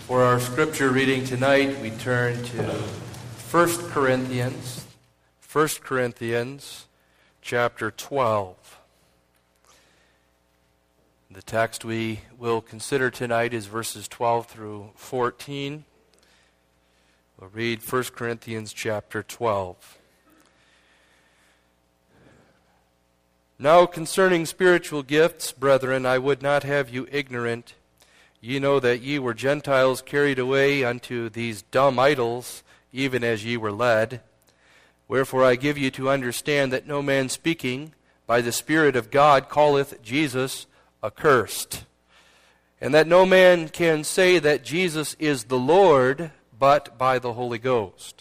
For our scripture reading tonight, we turn to 1 Corinthians chapter 12. The text we will consider tonight is verses 12 through 14. We'll read 1 Corinthians chapter 12. Now concerning spiritual gifts, brethren, I would not have you ignorant. Ye know that ye were Gentiles carried away unto these dumb idols, even as ye were led. Wherefore I give you to understand that no man speaking by the Spirit of God calleth Jesus accursed, and that no man can say that Jesus is the Lord but by the Holy Ghost.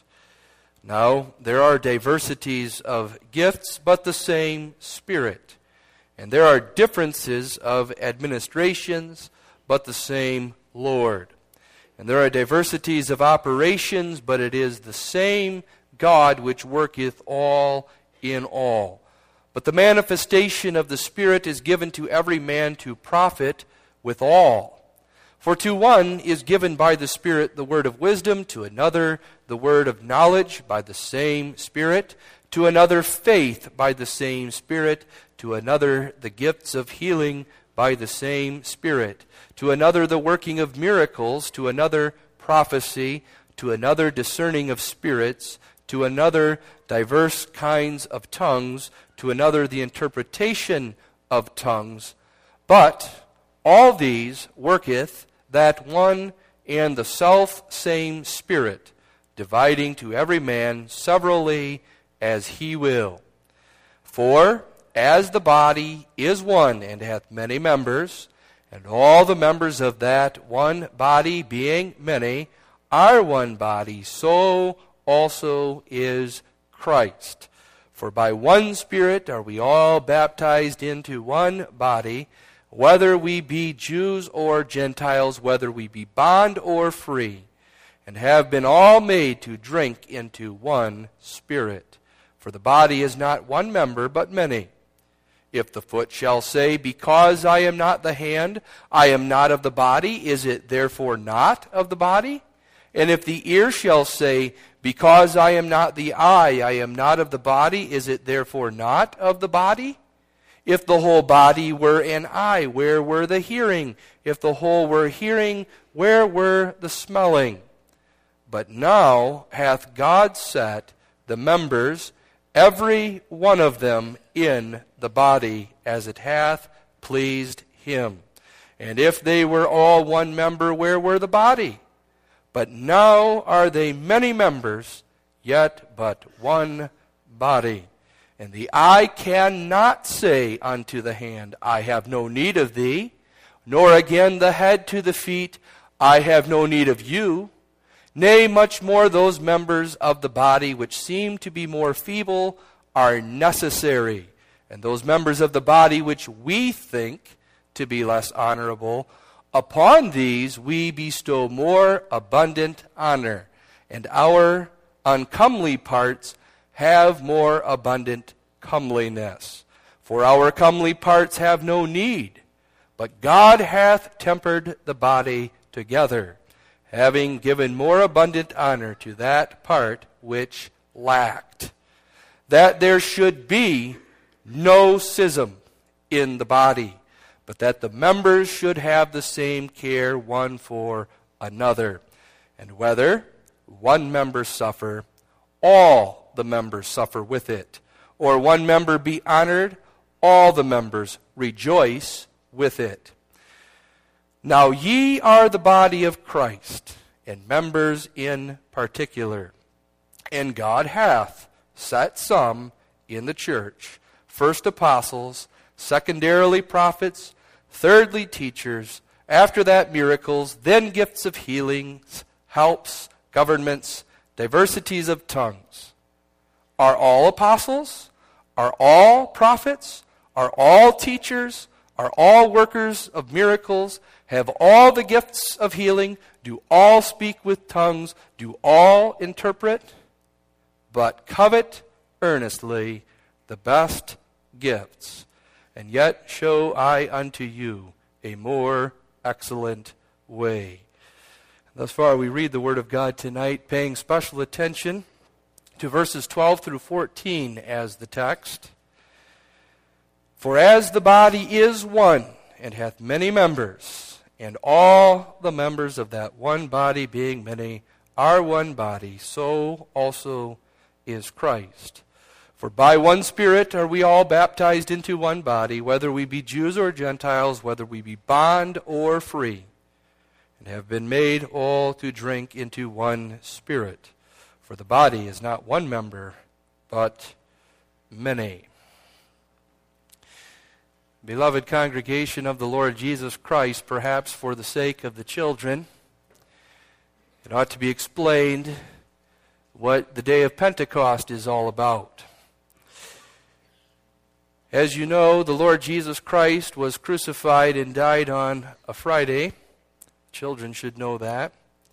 Now there are diversities of gifts, but the same Spirit. And there are differences of administrations, but the same Lord. And there are diversities of operations, but it is the same God which worketh all in all. But the manifestation of the Spirit is given to every man to profit withal. For to one is given by the Spirit the word of wisdom, to another the word of knowledge by the same Spirit, to another faith by the same Spirit, to another the gifts of healing by the same Spirit, to another the working of miracles, to another prophecy, to another discerning of spirits, to another diverse kinds of tongues, to another the interpretation of tongues. But all these worketh that one and the self-same Spirit, dividing to every man severally as he will. For as the body is one and hath many members, and all the members of that one body, being many, are one body, so also is Christ. For by one Spirit are we all baptized into one body, whether we be Jews or Gentiles, whether we be bond or free, and have been all made to drink into one Spirit. For the body is not one member, but many. If the foot shall say, because I am not the hand, I am not of the body, is it therefore not of the body? And if the ear shall say, because I am not the eye, I am not of the body, is it therefore not of the body? If the whole body were an eye, where were the hearing? If the whole were hearing, where were the smelling? But now hath God set the members, every one of them, in the body, as it hath pleased him. And if they were all one member, where were the body? But now are they many members, yet but one body. And the eye cannot say unto the hand, I have no need of thee, nor again the head to the feet, I have no need of you. Nay, much more those members of the body which seem to be more feeble are necessary. And those members of the body which we think to be less honorable, upon these we bestow more abundant honor, and our uncomely parts have more abundant comeliness. For our comely parts have no need, but God hath tempered the body together, having given more abundant honor to that part which lacked, that there should be no schism in the body, but that the members should have the same care one for another. And whether one member suffer, all the members suffer with it. Or one member be honored, all the members rejoice with it. Now ye are the body of Christ, and members in particular. And God hath set some in the church, first apostles, secondarily prophets, thirdly teachers, after that miracles, then gifts of healings, helps, governments, diversities of tongues. Are all apostles? Are all prophets? Are all teachers? Are all workers of miracles? Have all the gifts of healing? Do all speak with tongues? Do all interpret? But covet earnestly the best gifts, and yet show I unto you a more excellent way. Thus far, we read the Word of God tonight, paying special attention to verses 12 through 14 as the text. For as the body is one, and hath many members, and all the members of that one body, being many, are one body, so also is Christ. For by one Spirit are we all baptized into one body, whether we be Jews or Gentiles, whether we be bond or free, and have been made all to drink into one Spirit. For the body is not one member, but many. Beloved congregation of the Lord Jesus Christ, perhaps for the sake of the children, it ought to be explained what the day of Pentecost is all about. As you know, the Lord Jesus Christ was crucified and died on a Friday. Children should know that.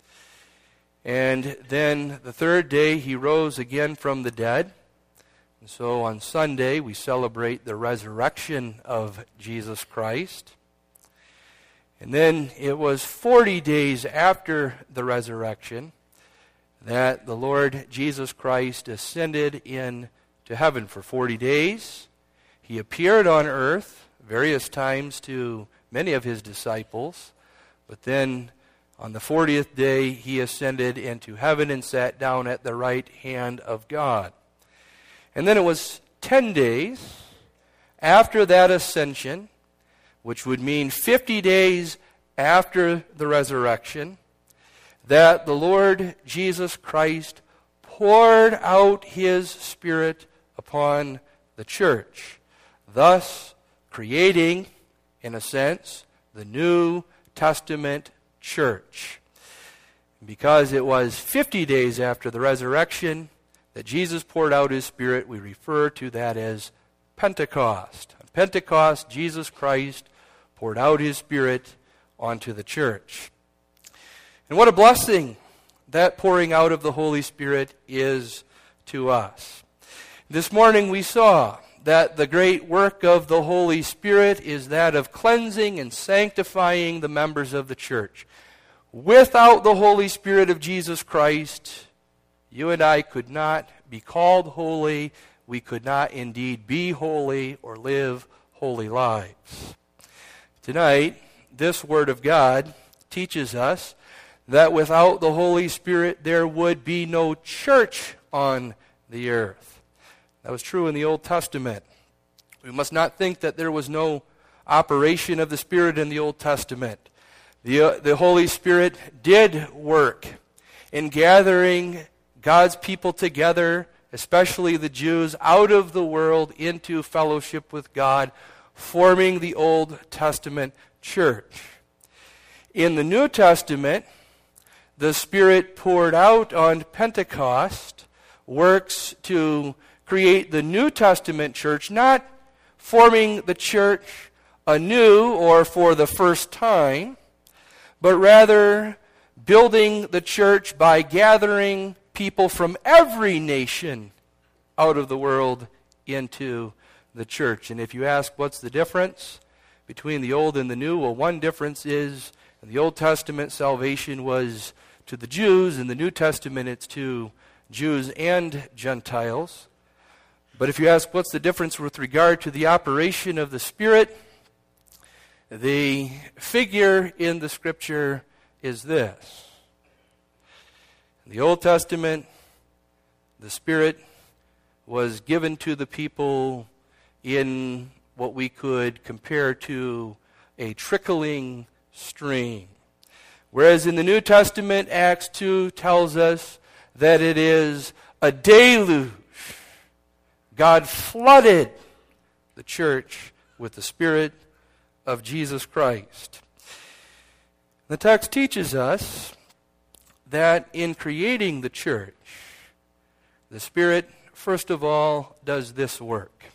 And then the third day he rose again from the dead. And so on Sunday we celebrate the resurrection of Jesus Christ. And then it was 40 days after the resurrection that the Lord Jesus Christ ascended into heaven for 40 days. He appeared on earth various times to many of his disciples, but then on the 40th day he ascended into heaven and sat down at the right hand of God. And then it was 10 days after that ascension, which would mean 50 days after the resurrection, that the Lord Jesus Christ poured out his Spirit upon the church, thus creating, in a sense, the New Testament church. Because it was 50 days after the resurrection that Jesus poured out his Spirit, we refer to that as Pentecost. On Pentecost, Jesus Christ poured out his Spirit onto the church. And what a blessing that pouring out of the Holy Spirit is to us. This morning we saw that the great work of the Holy Spirit is that of cleansing and sanctifying the members of the church. Without the Holy Spirit of Jesus Christ, you and I could not be called holy. We could not indeed be holy or live holy lives. Tonight, this Word of God teaches us that without the Holy Spirit there would be no church on the earth. That was true in the Old Testament. We must not think that there was no operation of the Spirit in the Old Testament. The Holy Spirit did work in gathering God's people together, especially the Jews, out of the world into fellowship with God, forming the Old Testament church. In the New Testament, the Spirit poured out on Pentecost works to create the New Testament church, not forming the church anew or for the first time, but rather building the church by gathering people from every nation out of the world into the church. And if you ask what's the difference between the Old and the New, well, one difference is in the Old Testament salvation was to the Jews, in the New Testament it's to Jews and Gentiles. But if you ask what's the difference with regard to the operation of the Spirit, the figure in the Scripture is this. In the Old Testament, the Spirit was given to the people in what we could compare to a trickling stream. Whereas in the New Testament, Acts 2 tells us that it is a deluge. God flooded the church with the Spirit of Jesus Christ. The text teaches us that in creating the church, the Spirit, first of all, does this work.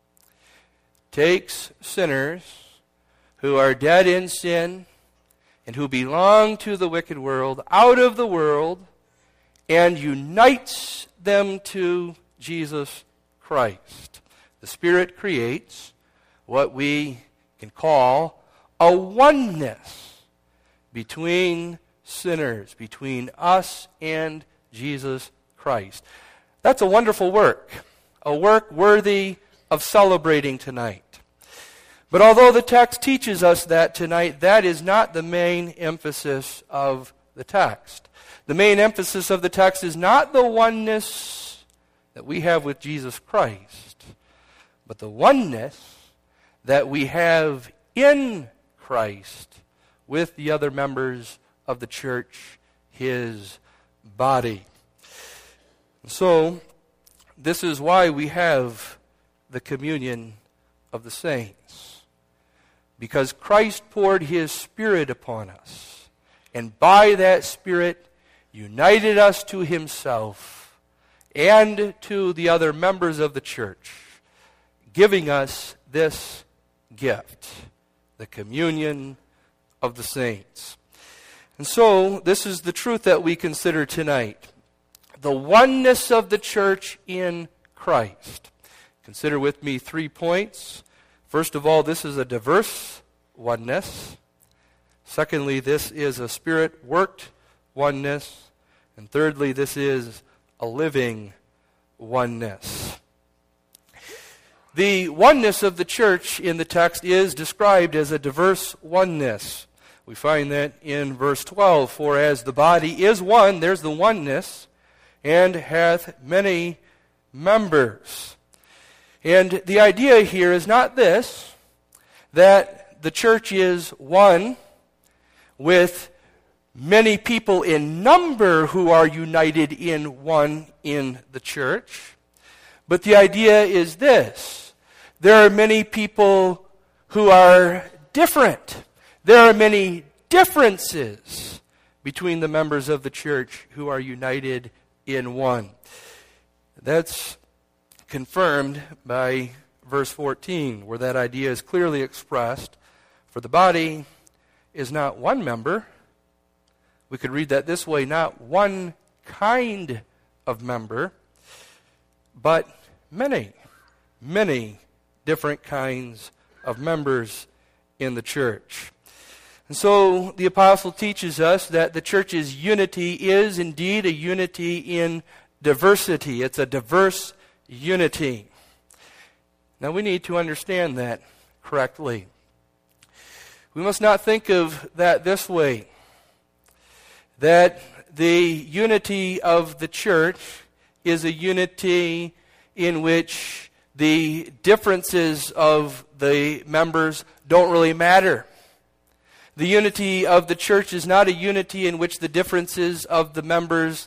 Takes sinners who are dead in sin and who belong to the wicked world out of the world and unites them to Jesus Christ. The Spirit creates what we can call a oneness between sinners, between us and Jesus Christ. That's a wonderful work, a work worthy of celebrating tonight. But although the text teaches us that tonight, that is not the main emphasis of the text. The main emphasis of the text is not the oneness that we have with Jesus Christ, but the oneness that we have in Christ with the other members of the church, his body. So, this is why we have the communion of the saints. Because Christ poured his Spirit upon us, and by that Spirit united us to himself and to the other members of the church, giving us this gift, the communion of the saints. And so, this is the truth that we consider tonight. The oneness of the church in Christ. Consider with me 3 points. First of all, this is a diverse oneness. Secondly, this is a Spirit-worked oneness. And thirdly, this is a living oneness. The oneness of the church in the text is described as a diverse oneness. We find that in verse 12, for as the body is one, there's the oneness, and hath many members. And the idea here is not this, that the church is one with many people in number who are united in one in the church. But the idea is this: there are many people who are different. There are many differences between the members of the church who are united in one. That's confirmed by verse 14, where that idea is clearly expressed. For the body is not one member. We could read that this way: not one kind of member, but many, many different kinds of members in the church. And so the apostle teaches us that the church's unity is indeed a unity in diversity. It's a diverse unity. Now we need to understand that correctly. We must not think of that this way, that the unity of the church is a unity in which the differences of the members don't really matter. The unity of the church is not a unity in which the differences of the members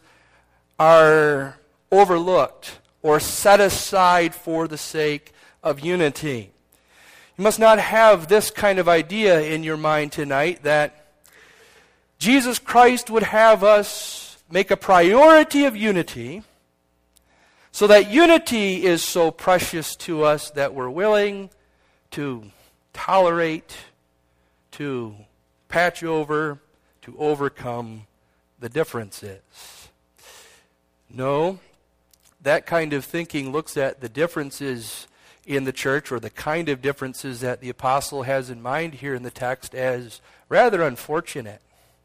are overlooked or set aside for the sake of unity. You must not have this kind of idea in your mind tonight, that Jesus Christ would have us make a priority of unity, so that unity is so precious to us that we're willing to tolerate, to patch over, to overcome the differences. No, that kind of thinking looks at the differences in the church, or the kind of differences that the apostle has in mind here in the text, as rather unfortunate.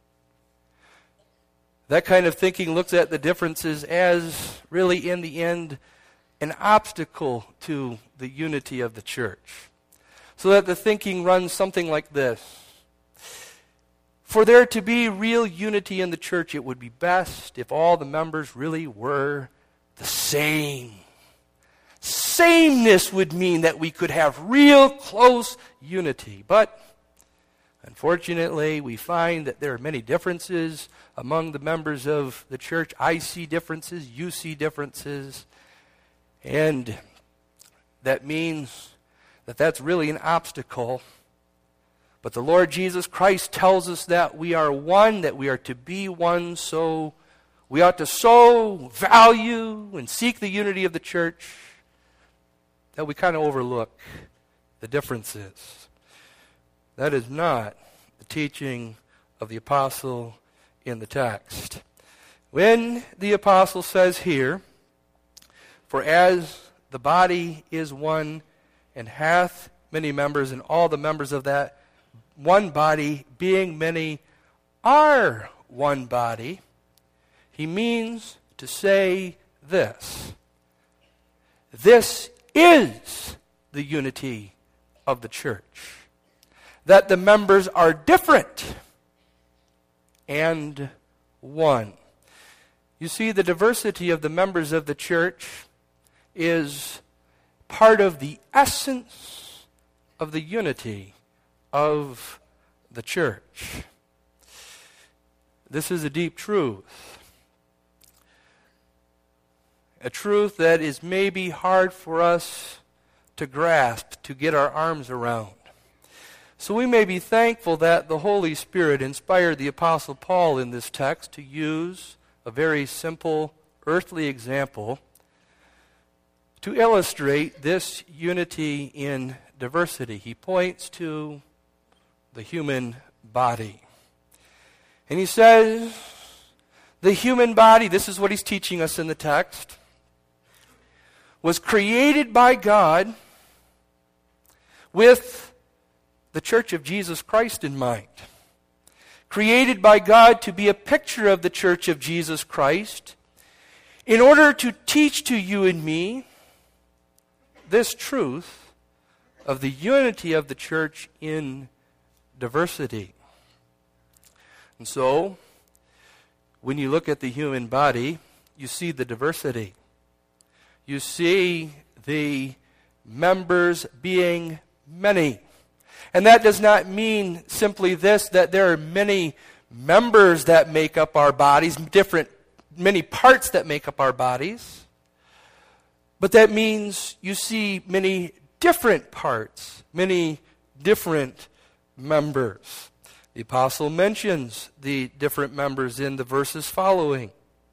That kind of thinking looks at the differences as really, in the end, an obstacle to the unity of the church. So that the thinking runs something like this: for there to be real unity in the church, it would be best if all the members really were the same. Sameness would mean that we could have real close unity. But unfortunately, we find that there are many differences among the members of the church. I see differences, you see differences, and that means that that's really an obstacle. But the Lord Jesus Christ tells us that we are one, that we are to be one, so we ought to so value and seek the unity of the church that we kind of overlook the differences. That is not the teaching of the apostle in the text. When the apostle says here, for as the body is one and hath many members, and all the members of that one body, being many, are one body, he means to say this. This is the unity of the church. That the members are different and one. You see, the diversity of the members of the church is part of the essence of the unity of the church. This is a deep truth. A truth that is maybe hard for us to grasp, to get our arms around. So we may be thankful that the Holy Spirit inspired the Apostle Paul in this text to use a very simple earthly example to illustrate this unity in diversity. He points to the human body. And he says, the human body, this is what he's teaching us in the text, was created by God with the church of Jesus Christ in mind. Created by God to be a picture of the church of Jesus Christ in order to teach to you and me this truth of the unity of the church in diversity. And so, when you look at the human body, you see the diversity. You see the members being many. And that does not mean simply this, that there are many members that make up our bodies, many parts that make up our bodies. But that means you see many different parts, many different members. The apostle mentions the different members in the verses following.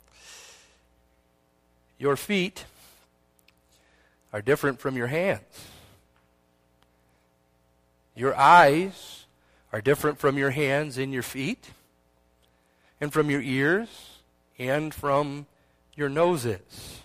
Your feet are different from your hands. Your eyes are different from your hands and your feet, and from your ears, and from your noses.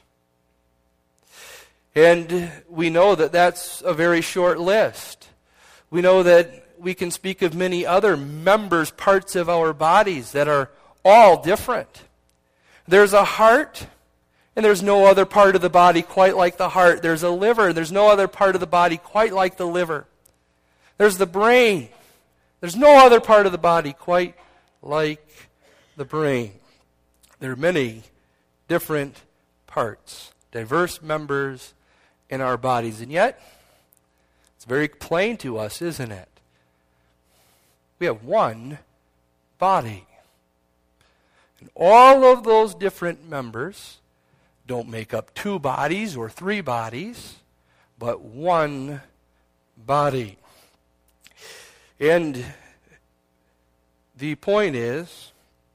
And we know that that's a very short list. We know that we can speak of many other members, parts of our bodies that are all different. There's a heart, and there's no other part of the body quite like the heart. There's a liver, and there's no other part of the body quite like the liver. There's the brain. There's no other part of the body quite like the brain. There are many different parts, diverse members in our bodies. And yet, it's very plain to us, isn't it? We have one body. And all of those different members don't make up two bodies or three bodies, but one body. And the point is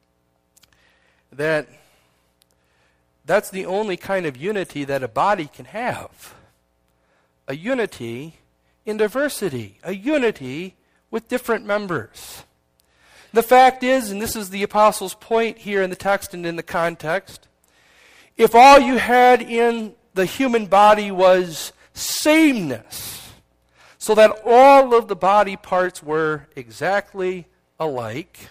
that that's the only kind of unity that a body can have. A unity in diversity. A unity with different members. The fact is, and this is the apostle's point here in the text and in the context, if all you had in the human body was sameness, so that all of the body parts were exactly alike,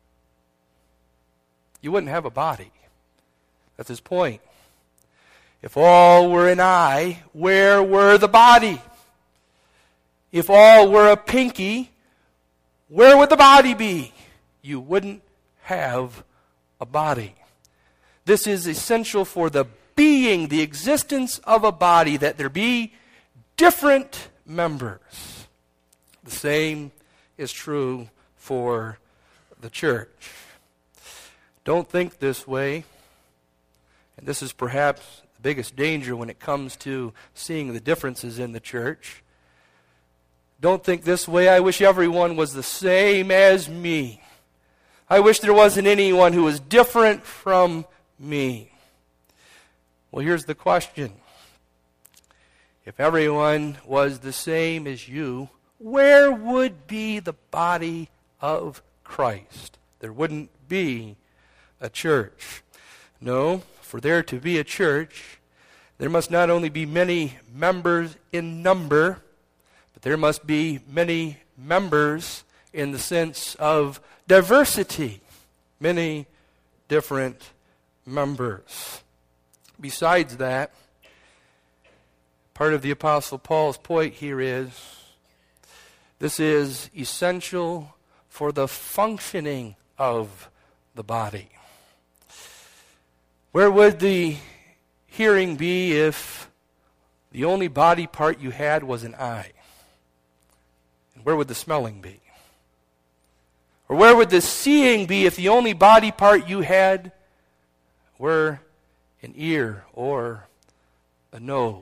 you wouldn't have a body. That's his point. If all were an eye, where were the body? If all were a pinky, where would the body be? You wouldn't have a body. This is essential for the being, the existence of a body, that there be different members. The same is true for the church. Don't think this way. And this is perhaps the biggest danger when it comes to seeing the differences in the church. Don't think this way. I wish everyone was the same as me. I wish there wasn't anyone who was different from me. Well, here's the question. If everyone was the same as you, where would be the body of Christ? There wouldn't be a church. No, for there to be a church, there must not only be many members in number, but there must be many members in the sense of diversity. Many different members. Besides that, part of the Apostle Paul's point here is, this is essential for the functioning of the body. Where would the hearing be if the only body part you had was an eye? And where would the smelling be? Or where would the seeing be if the only body part you had were an ear or a nose?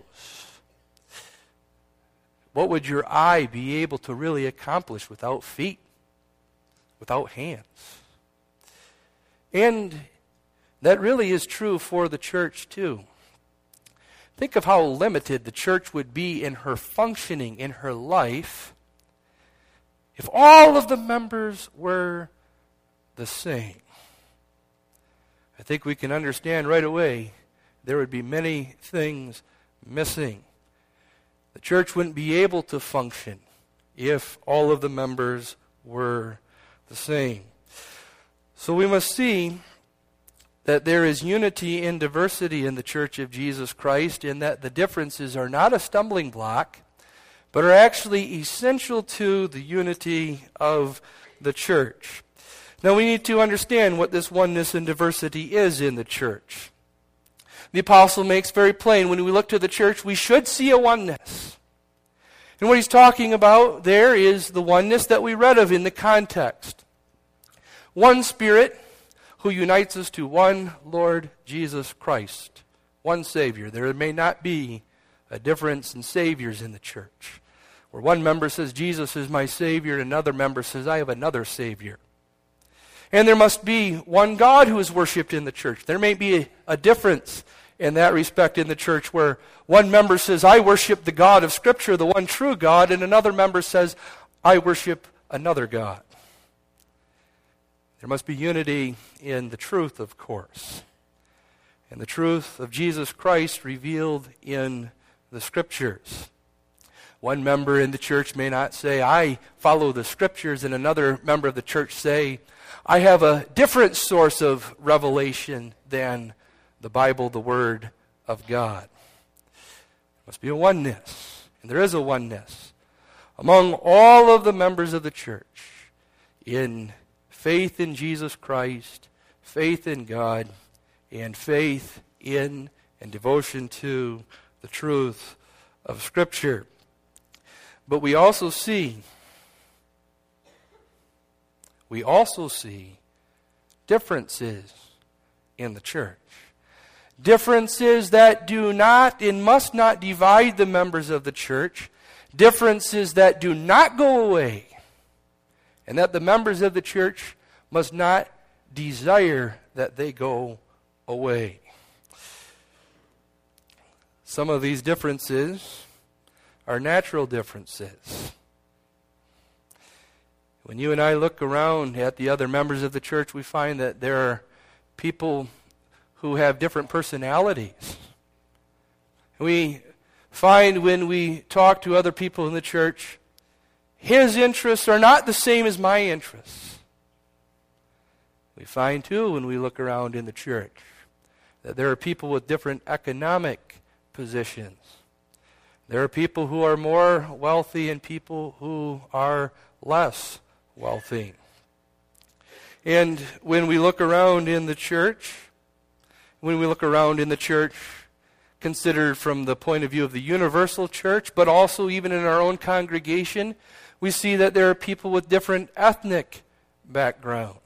What would your eye be able to really accomplish without feet, without hands? And that really is true for the church too. Think of how limited the church would be in her functioning, in her life, if all of the members were the same. I think we can understand right away there would be many things missing. The church wouldn't be able to function if all of the members were the same. So we must see that there is unity in diversity in the Church of Jesus Christ, in that the differences are not a stumbling block, but are actually essential to the unity of the church. Now we need to understand what this oneness and diversity is in the church. The apostle makes very plain, when we look to the church, we should see a oneness. And what he's talking about there is the oneness that we read of in the context. One Spirit who unites us to one Lord Jesus Christ, one Savior. There may not be a difference in Saviors in the church, where one member says, Jesus is my Savior, and another member says, I have another Savior. And there must be one God who is worshipped in the church. There may be a difference in that respect in the church, where one member says, I worship the God of Scripture, the one true God, and another member says, I worship another God. There must be unity in the truth, of course, and the truth of Jesus Christ revealed in the Scriptures. One member in the church may not say, I follow the Scriptures, and another member of the church say, I have a different source of revelation than the Bible, the Word of God. There must be a oneness, and there is a oneness among all of the members of the church in faith in Jesus Christ, faith in God, and faith in and devotion to the truth of Scripture. But we also see differences in the church. Differences that do not and must not divide the members of the church. Differences that do not go away. And that the members of the church must not desire that they go away. Some of these differences are natural differences. When you and I look around at the other members of the church, we find that there are people who have different personalities. We find when we talk to other people in the church, his interests are not the same as my interests. We find, too, when we look around in the church, that there are people with different economic positions. There are people who are more wealthy and people who are less wealthy. And when we look around in the church, considered from the point of view of the universal church, but also even in our own congregation, we see that there are people with different ethnic backgrounds.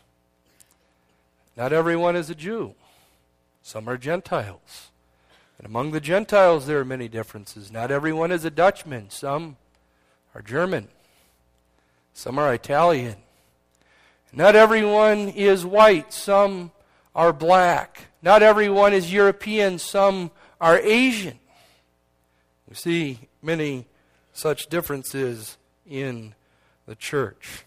Not everyone is a Jew. Some are Gentiles. And among the Gentiles there are many differences. Not everyone is a Dutchman. Some are German. Some are Italian. Not everyone is white. Some are black. Not everyone is European. Some are Asian. We see many such differences in the church.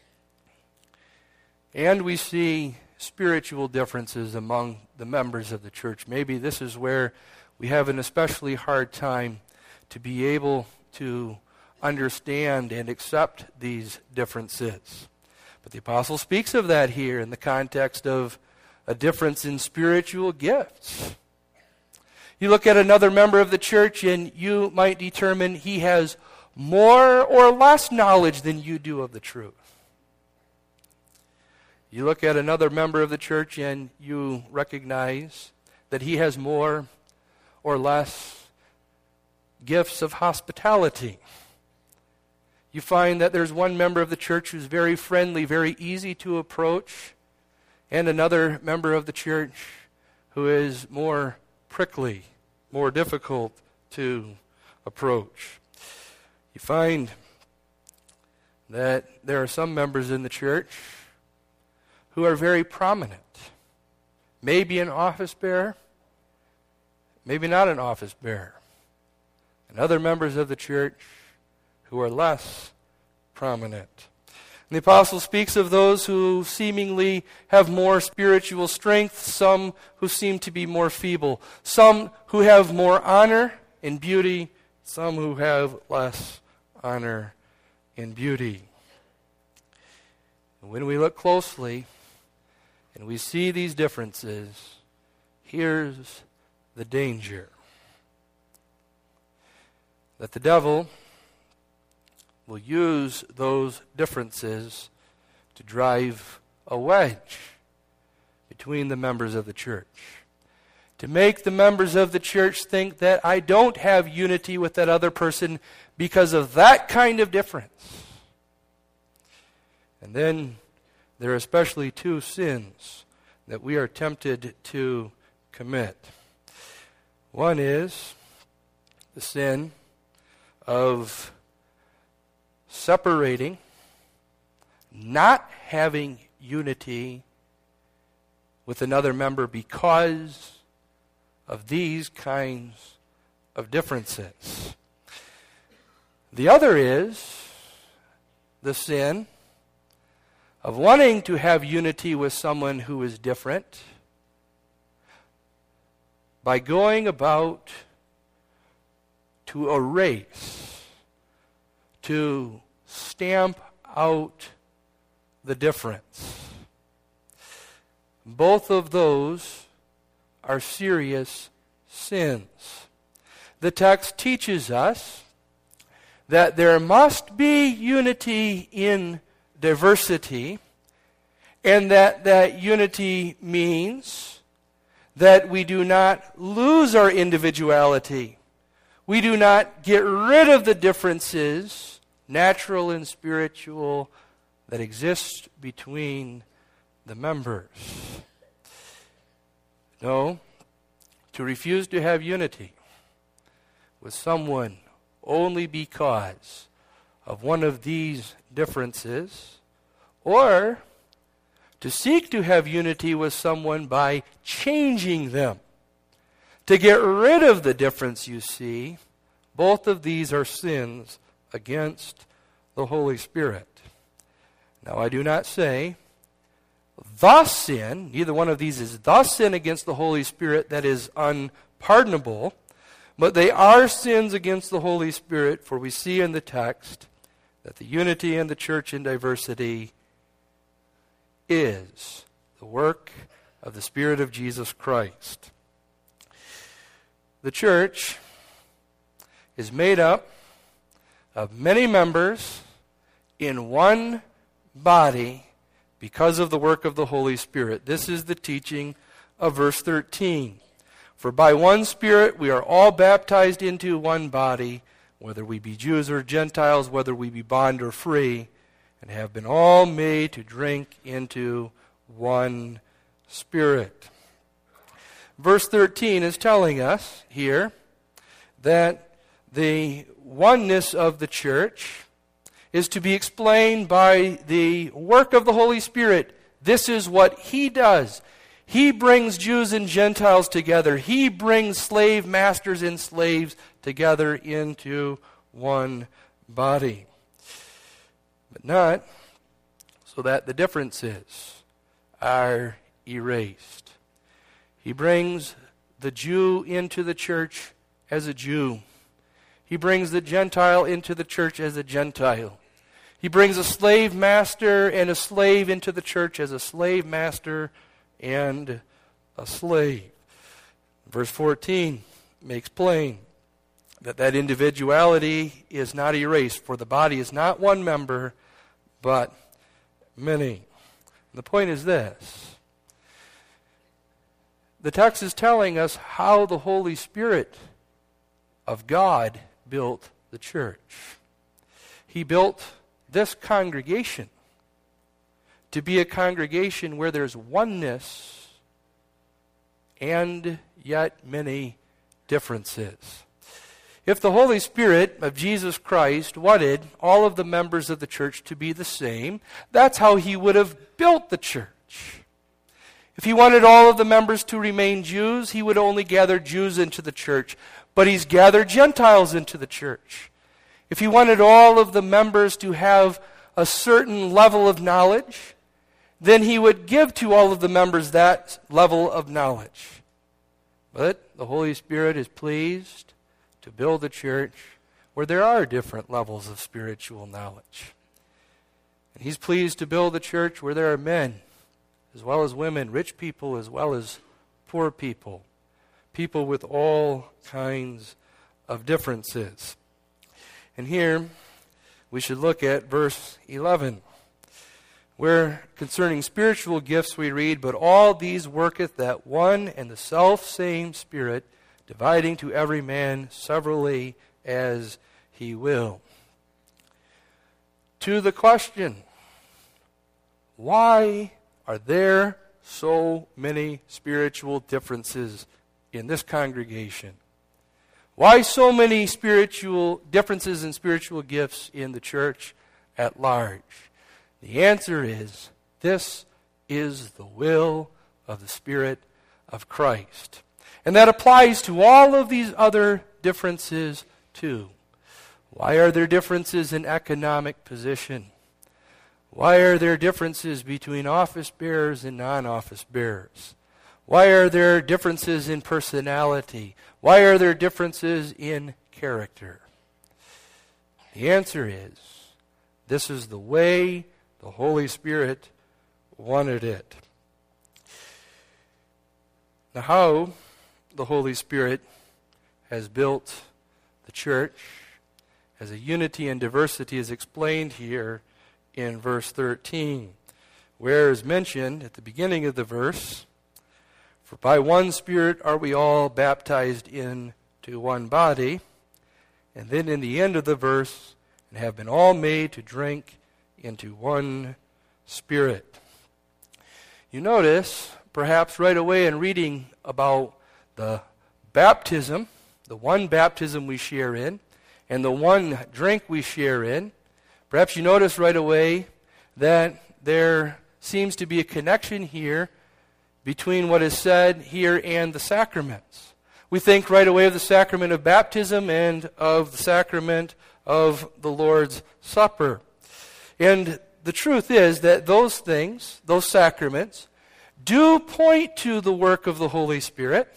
And we see spiritual differences among the members of the church. Maybe this is where we have an especially hard time to be able to understand and accept these differences. But the apostle speaks of that here in the context of a difference in spiritual gifts. You look at another member of the church and you might determine he has more or less knowledge than you do of the truth. You look at another member of the church and you recognize that he has more or less gifts of hospitality. You find that there's one member of the church who's very friendly, very easy to approach, and another member of the church who is more prickly, more difficult to approach. You find that there are some members in the church who are very prominent. Maybe an office bearer, maybe not an office bearer. And other members of the church who are less prominent. And the apostle speaks of those who seemingly have more spiritual strength, some who seem to be more feeble, some who have more honor and beauty, some who have less honor and beauty. And when we look closely and we see these differences, here's the danger. That the devil will use those differences to drive a wedge between the members of the church. To make the members of the church think that I don't have unity with that other person because of that kind of difference. And then there are especially two sins that we are tempted to commit. One is the sin of separating, not having unity with another member because of these kinds of differences. The other is the sin of wanting to have unity with someone who is different by going about to erase, to stamp out the difference. Both of those are serious sins. The text teaches us that there must be unity in diversity, and that unity means that we do not lose our individuality. We do not get rid of the differences, natural and spiritual, that exist between the members. No, to refuse to have unity with someone only because of one of these differences, or to seek to have unity with someone by changing them, to get rid of the difference you see, both of these are sins against the Holy Spirit. Now, I do not say the sin, neither one of these is the sin against the Holy Spirit that is unpardonable, but they are sins against the Holy Spirit, for we see in the text that the unity in the church in diversity is the work of the Spirit of Jesus Christ. The church is made up of many members in one body because of the work of the Holy Spirit. This is the teaching of verse 13. For by one Spirit we are all baptized into one body, whether we be Jews or Gentiles, whether we be bond or free, and have been all made to drink into one Spirit. Verse 13 is telling us here that the oneness of the church is to be explained by the work of the Holy Spirit. This is what He does. He brings Jews and Gentiles together. He brings slave masters and slaves together into one body. But not so that the differences are erased. He brings the Jew into the church as a Jew. He brings the Gentile into the church as a Gentile. He brings a slave master and a slave into the church as a slave master and a slave. Verse 14 makes plain that individuality is not erased, for the body is not one member, but many. And the point is this. The text is telling us how the Holy Spirit of God built the church. He built this congregation to be a congregation where there's oneness and yet many differences. If the Holy Spirit of Jesus Christ wanted all of the members of the church to be the same, that's how he would have built the church. If he wanted all of the members to remain Jews, he would only gather Jews into the church. But he's gathered Gentiles into the church. If he wanted all of the members to have a certain level of knowledge, then he would give to all of the members that level of knowledge. But the Holy Spirit is pleased to build a church where there are different levels of spiritual knowledge. And he's pleased to build a church where there are men as well as women, rich people as well as poor people, people with all kinds of differences. And here we should look at verse 11, where concerning spiritual gifts we read, "But all these worketh that one and the selfsame Spirit, dividing to every man severally as he will." To the question, why are there so many spiritual differences in this congregation? Why so many spiritual differences in spiritual gifts in the church at large? The answer is, this is the will of the Spirit of Christ. And that applies to all of these other differences too. Why are there differences in economic position? Why are there differences between office bearers and non-office bearers? Why are there differences in personality? Why are there differences in character? The answer is, this is the way the Holy Spirit wanted it. Now, how the Holy Spirit has built the church as a unity and diversity is explained here in verse 13, where is mentioned at the beginning of the verse, "For by one Spirit are we all baptized into one body," and then in the end of the verse, "and have been all made to drink into one Spirit." You notice, perhaps right away in reading about the baptism, the one baptism we share in, and the one drink we share in, perhaps you notice right away that there seems to be a connection here between what is said here and the sacraments. We think right away of the sacrament of baptism and of the sacrament of the Lord's Supper. And the truth is that those things, those sacraments, do point to the work of the Holy Spirit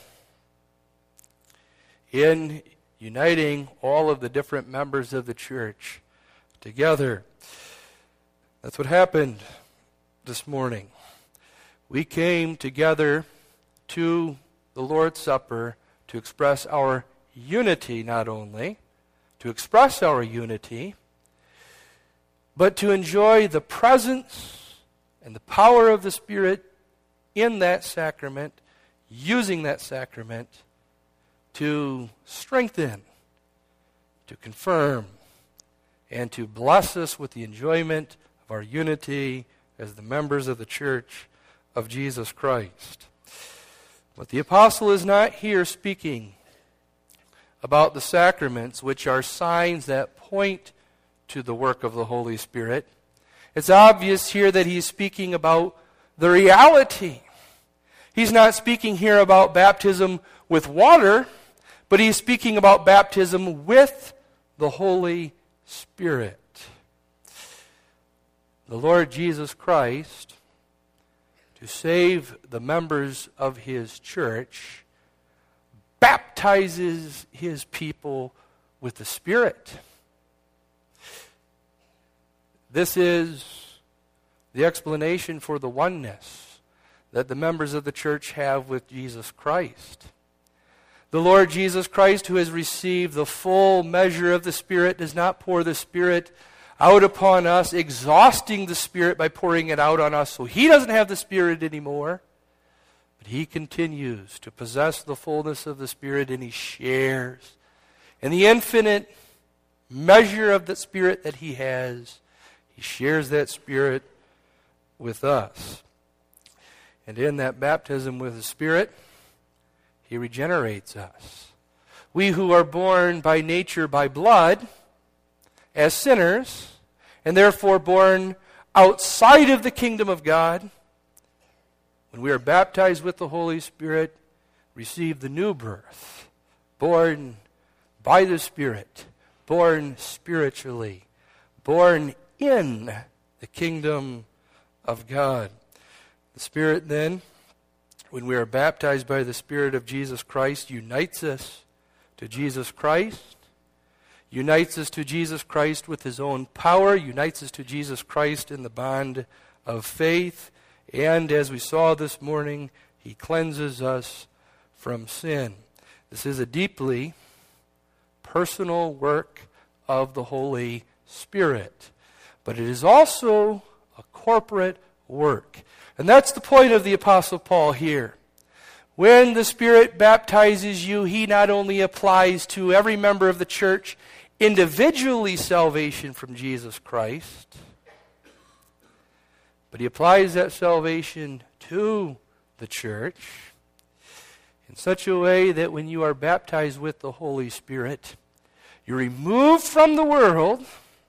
in uniting all of the different members of the church together. That's what happened this morning. We came together to the Lord's Supper to express our unity, not only to express our unity, but to enjoy the presence and the power of the Spirit in that sacrament, using that sacrament to strengthen, to confirm, and to bless us with the enjoyment of our unity as the members of the church of Jesus Christ. But the apostle is not here speaking about the sacraments, which are signs that point to the work of the Holy Spirit. It's obvious here that he's speaking about the reality. He's not speaking here about baptism with water, but he's speaking about baptism with the Holy Spirit. The Lord Jesus Christ, to save the members of his church, baptizes his people with the Spirit. This is the explanation for the oneness that the members of the church have with Jesus Christ. The Lord Jesus Christ, who has received the full measure of the Spirit, does not pour the Spirit out upon us, exhausting the Spirit by pouring it out on us so He doesn't have the Spirit anymore. But He continues to possess the fullness of the Spirit, and He shares in the infinite measure of the Spirit that He has. He shares that Spirit with us. And in that baptism with the Spirit, He regenerates us. We who are born by nature by blood as sinners, and therefore born outside of the kingdom of God, when we are baptized with the Holy Spirit, receive the new birth, born by the Spirit, born spiritually, born in the kingdom of God. The Spirit then, when we are baptized by the Spirit of Jesus Christ, unites us to Jesus Christ, unites us to Jesus Christ with His own power, unites us to Jesus Christ in the bond of faith, and as we saw this morning, He cleanses us from sin. This is a deeply personal work of the Holy Spirit, but it is also a corporate work. And that's the point of the Apostle Paul here. When the Spirit baptizes you, He not only applies to every member of the church individually salvation from Jesus Christ, but He applies that salvation to the church in such a way that when you are baptized with the Holy Spirit, you're removed from the world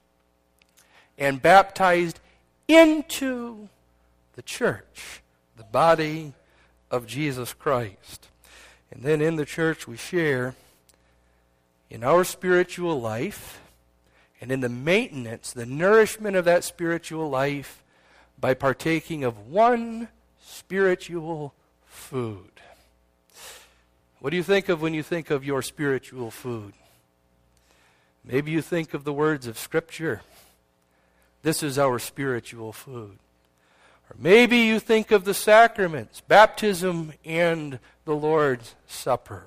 and baptized into the church, the body of Jesus Christ. And then in the church we share in our spiritual life and in the maintenance, the nourishment of that spiritual life by partaking of one spiritual food. What do you think of when you think of your spiritual food? Maybe you think of the words of Scripture. This is our spiritual food. Or maybe you think of the sacraments, baptism and the Lord's Supper.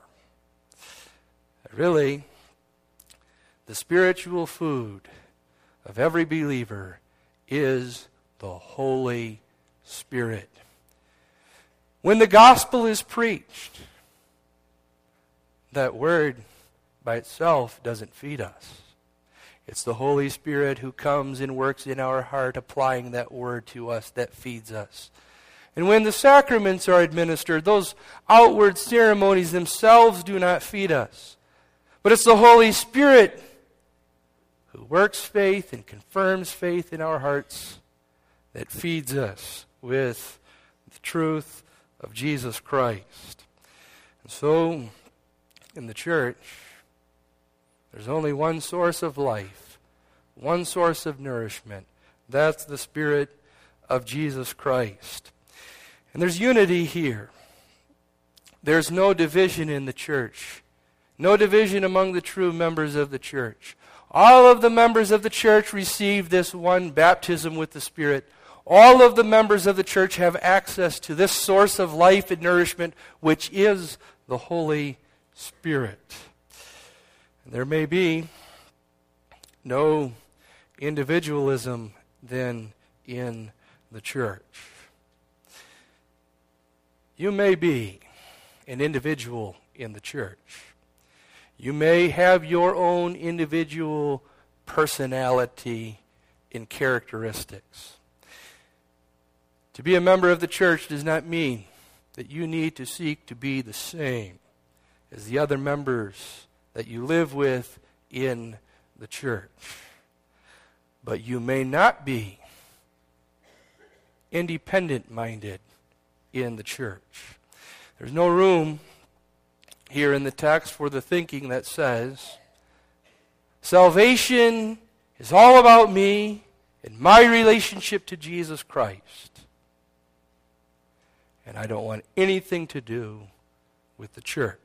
Really, the spiritual food of every believer is the Holy Spirit. When the gospel is preached, that word by itself doesn't feed us. It's the Holy Spirit who comes and works in our heart, applying that word to us that feeds us. And when the sacraments are administered, those outward ceremonies themselves do not feed us. But it's the Holy Spirit who works faith and confirms faith in our hearts that feeds us with the truth of Jesus Christ. And so, in the church, there's only one source of life, one source of nourishment. That's the Spirit of Jesus Christ. And there's unity here. There's no division in the church. No division among the true members of the church. All of the members of the church receive this one baptism with the Spirit. All of the members of the church have access to this source of life and nourishment, which is the Holy Spirit. There may be no individualism then in the church. You may be an individual in the church. You may have your own individual personality and characteristics. To be a member of the church does not mean that you need to seek to be the same as the other members that you live with in the church. But you may not be independent-minded in the church. There's no room here in the text for the thinking that says, salvation is all about me and my relationship to Jesus Christ, and I don't want anything to do with the church.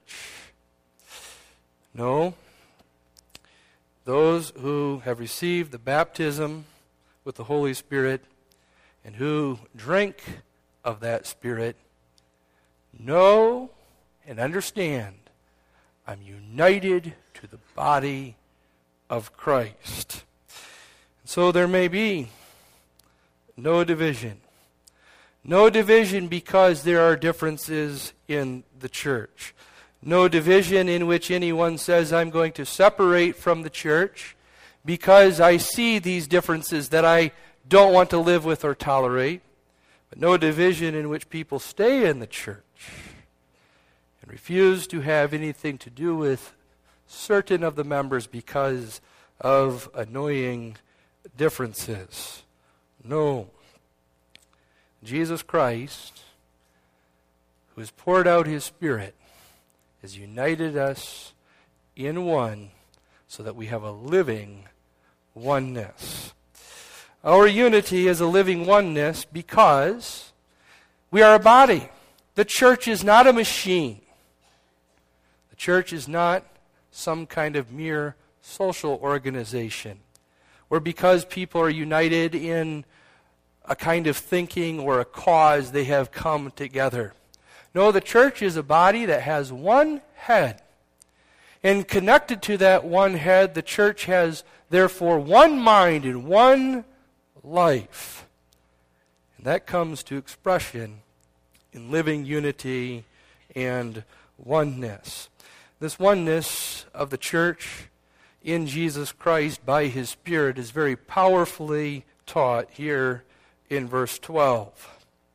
No, those who have received the baptism with the Holy Spirit and who drink of that Spirit know and understand I'm united to the body of Christ. So there may be no division. No division because there are differences in the church. No division in which anyone says, I'm going to separate from the church because I see these differences that I don't want to live with or tolerate. But no division in which people stay in the church and refuse to have anything to do with certain of the members because of annoying differences. No. Jesus Christ, who has poured out His Spirit, has united us in one so that we have a living oneness. Our unity is a living oneness because we are a body. The church is not a machine. The church is not some kind of mere social organization where because people are united in a kind of thinking or a cause, they have come together. No, the church is a body that has one head. And connected to that one head, the church has therefore one mind and one life. And that comes to expression in living unity and oneness. This oneness of the church in Jesus Christ by His Spirit is very powerfully taught here in verse 12.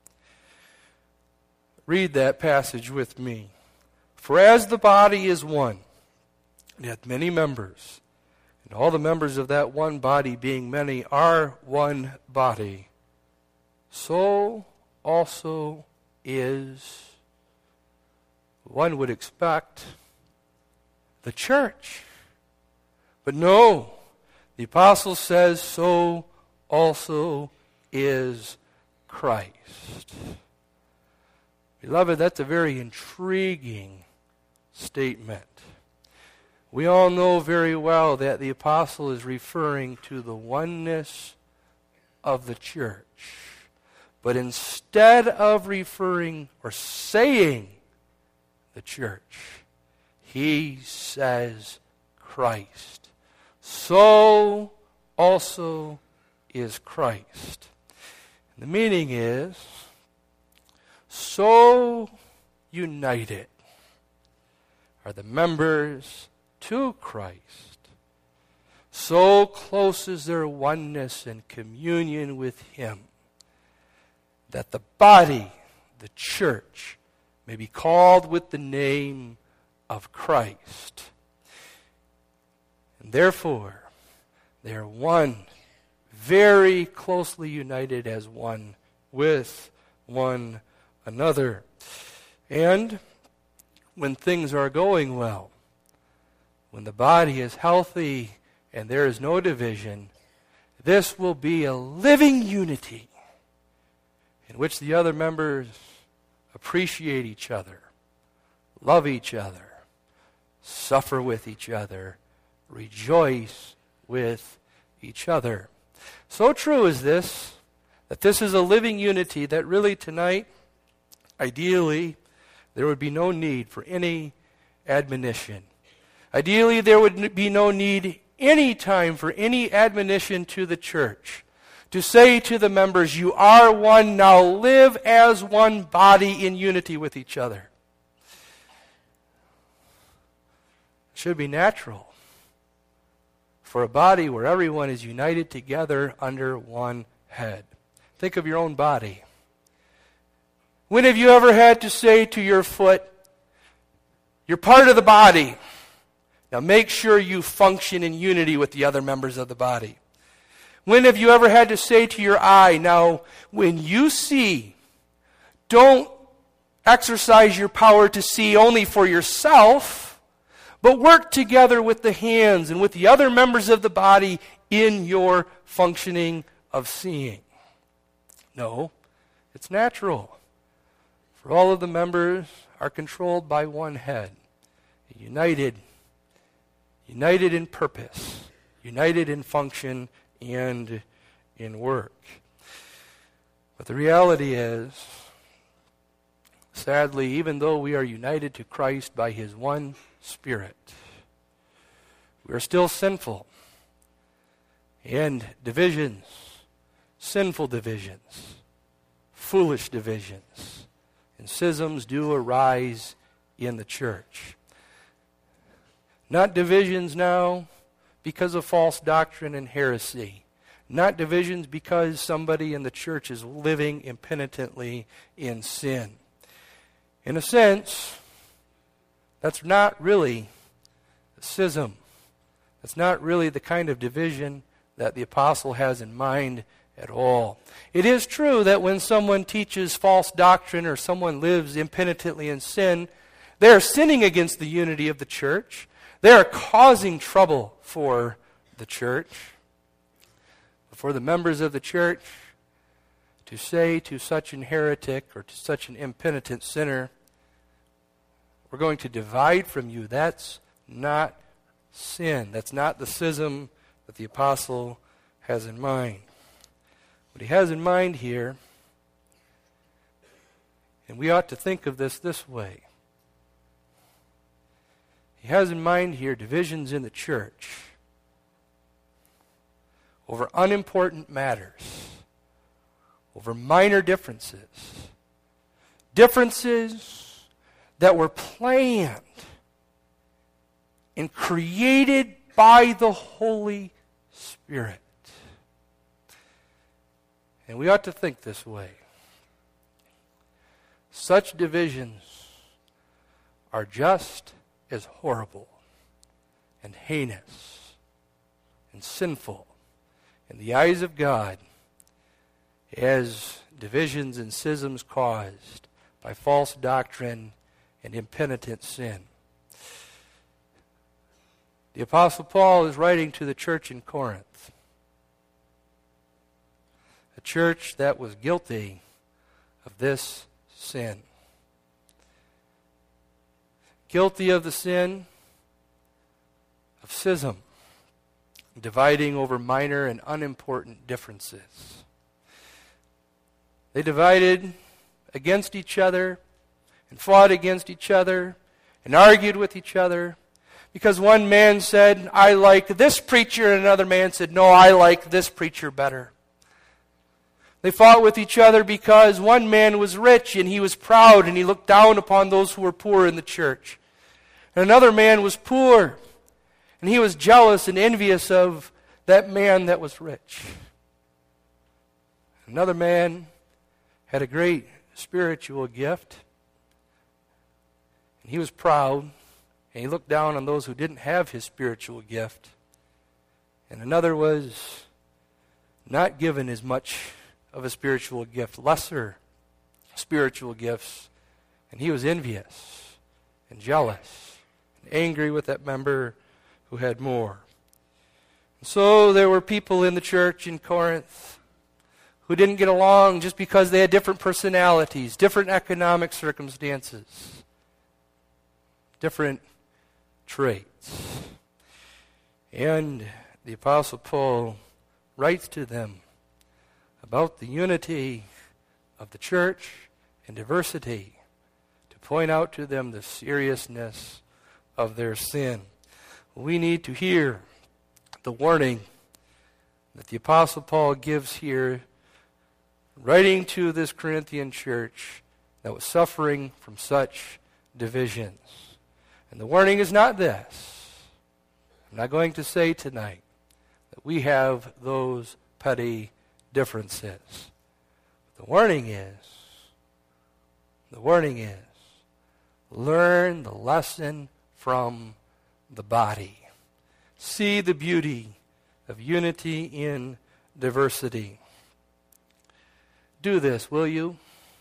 Read that passage with me. For as the body is one, and hath many members, and all the members of that one body, being many, are one body, so also is, one would expect, the church. But no, the apostle says, so also is Christ. Beloved, that's a very intriguing statement. We all know very well that the apostle is referring to the oneness of the church. But instead of referring or saying the church, he says Christ. So also is Christ. And the meaning is, so united are the members to Christ. So close is their oneness and communion with Him that the body, the church, may be called with the name of Christ. And therefore, they are one, very closely united as one with one another. And when things are going well, when the body is healthy and there is no division, this will be a living unity in which the other members appreciate each other, love each other, suffer with each other, rejoice with each other. So true is this, that this is a living unity that really tonight, ideally, there would be no need for any admonition. Ideally, there would be no need any time for any admonition to the church. To say to the members, you are one, now live as one body in unity with each other. It should be natural for a body where everyone is united together under one head. Think of your own body. When have you ever had to say to your foot, you're part of the body, now make sure you function in unity with the other members of the body? When have you ever had to say to your eye, now when you see, don't exercise your power to see only for yourself, but work together with the hands and with the other members of the body in your functioning of seeing? No, it's natural. For all of the members are controlled by one head, united in purpose, united in function and in work. But the reality is, sadly, even though we are united to Christ by His one Spirit, we are still sinful. And divisions, sinful divisions, foolish divisions, and schisms do arise in the church. Not divisions now because of false doctrine and heresy. Not divisions because somebody in the church is living impenitently in sin. In a sense, that's not really a schism. That's not really the kind of division that the apostle has in mind at all. It is true that when someone teaches false doctrine or someone lives impenitently in sin, they are sinning against the unity of the church. They are causing trouble for the church. For the members of the church to say to such an heretic or to such an impenitent sinner, we're going to divide from you, that's not sin. That's not the schism that the apostle has in mind. What he has in mind here, and we ought to think of this way. He has in mind here divisions in the church over unimportant matters, over minor differences. Differences that were planned and created by the Holy Spirit. And we ought to think this way. Such divisions are just as horrible and heinous and sinful in the eyes of God as divisions and schisms caused by false doctrine and impenitent sin. The Apostle Paul is writing to the church in Corinth, a church that was guilty of this sin. Guilty of the sin of schism, dividing over minor and unimportant differences. They divided against each other and fought against each other and argued with each other because one man said, I like this preacher, and another man said, no, I like this preacher better. They fought with each other because one man was rich and he was proud and he looked down upon those who were poor in the church. And another man was poor and he was jealous and envious of that man that was rich. Another man had a great spiritual gift and he was proud and he looked down on those who didn't have his spiritual gift. And another was not given as much of a spiritual gift, lesser spiritual gifts, and he was envious and jealous and angry with that member who had more. And so there were people in the church in Corinth who didn't get along just because they had different personalities, different economic circumstances, different traits. And the Apostle Paul writes to them about the unity of the church and diversity to point out to them the seriousness of their sin. We need to hear the warning that the Apostle Paul gives here, writing to this Corinthian church that was suffering from such divisions. And the warning is not this. I'm not going to say tonight that we have those petty differences. The warning is, learn the lesson from the body. See the beauty of unity in diversity. Do this, will you?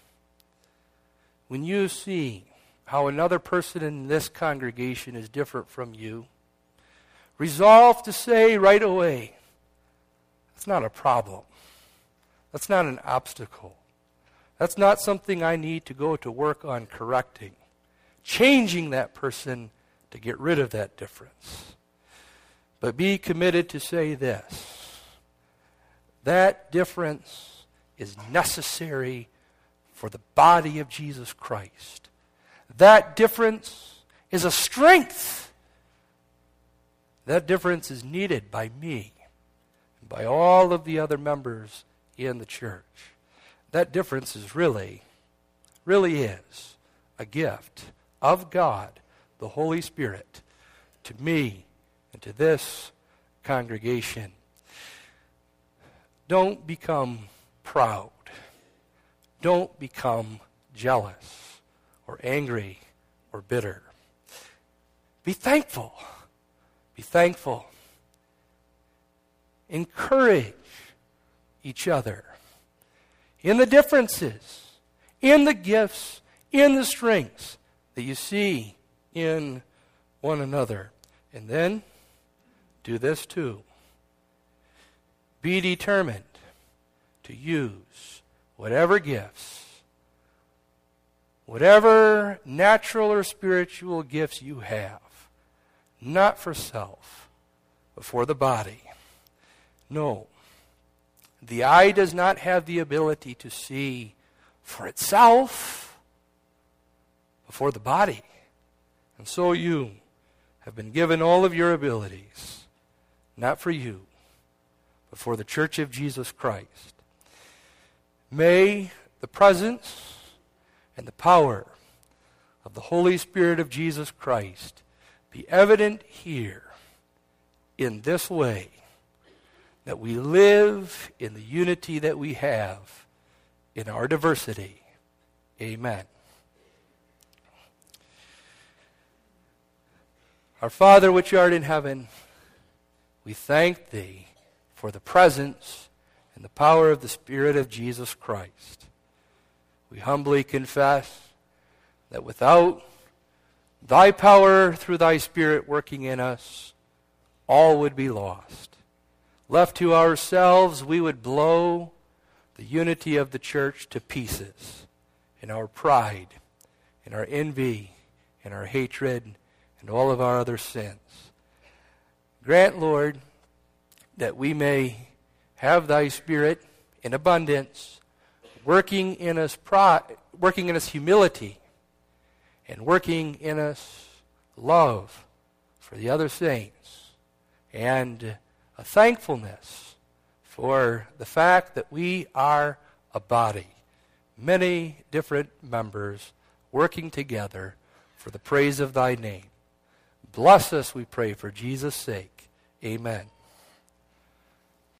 When you see how another person in this congregation is different from you, resolve to say right away, that's not a problem. That's not an obstacle. That's not something I need to go to work on correcting. Changing that person to get rid of that difference. But be committed to say this. That difference is necessary for the body of Jesus Christ. That difference is a strength. That difference is needed by me and by all of the other members in the church. That difference is really is a gift of God, the Holy Spirit, to me and to this congregation. Don't become proud. Don't become jealous or angry or bitter. Be thankful. Be thankful. Encourage each other in the differences, in the gifts, in the strengths that you see in one another. And then do this too. Be determined to use whatever gifts, whatever natural or spiritual gifts you have, not for self, but for the body. No. The eye does not have the ability to see for itself, but for the body. And so you have been given all of your abilities, not for you, but for the church of Jesus Christ. May the presence and the power of the Holy Spirit of Jesus Christ be evident here in this way, that we live in the unity that we have in our diversity. Amen. Our Father which art in heaven, we thank Thee for the presence and the power of the Spirit of Jesus Christ. We humbly confess that without Thy power through Thy Spirit working in us, all would be lost. Left to ourselves, we would blow the unity of the church to pieces in our pride, in our envy, in our hatred, and all of our other sins. Grant, Lord, that we may have Thy Spirit in abundance, working in us humility, and working in us love for the other saints, and a thankfulness for the fact that we are a body, many different members working together for the praise of Thy name. Bless us, we pray, for Jesus' sake. Amen.